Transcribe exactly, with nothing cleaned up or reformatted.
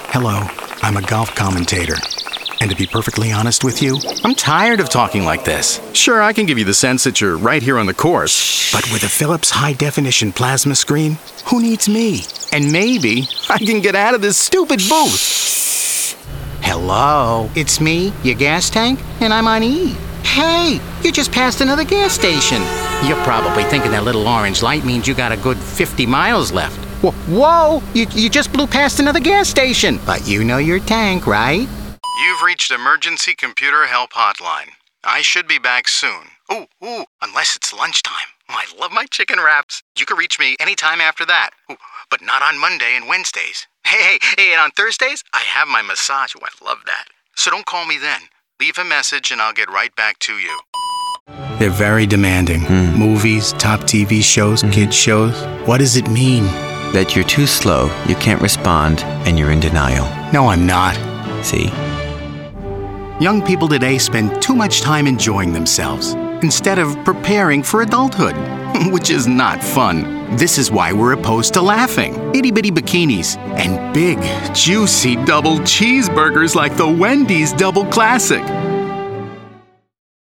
Hello, I'm a golf commentator. And to be perfectly honest with you, I'm tired of talking like this. Sure, I can give you the sense that you're right here on the course. But with a Philips high-definition plasma screen, who needs me? And maybe I can get out of this stupid booth. Hello, it's me, your gas tank, and I'm on E. Hey, you just passed another gas station. You're probably thinking that little orange light means you got a good fifty miles left. Whoa, whoa, you, you just blew past another gas station. But you know your tank, right? You've reached Emergency Computer Help Hotline. I should be back soon. Ooh, ooh, unless it's lunchtime. Oh, I love my chicken wraps. You can reach me anytime after that. Ooh, but not on Monday and Wednesdays. Hey, hey, hey, and on Thursdays, I have my massage. Oh, I love that. So don't call me then. Leave a message and I'll get right back to you. They're very demanding. Mm. Movies, top T V shows, mm-hmm. kids shows. What does it mean? That you're too slow, you can't respond, and you're in denial. No, I'm not. See? Young people today spend too much time enjoying themselves instead of preparing for adulthood, which is not fun. This is why we're opposed to laughing. Itty-bitty bikinis and big, juicy double cheeseburgers like the Wendy's Double Classic.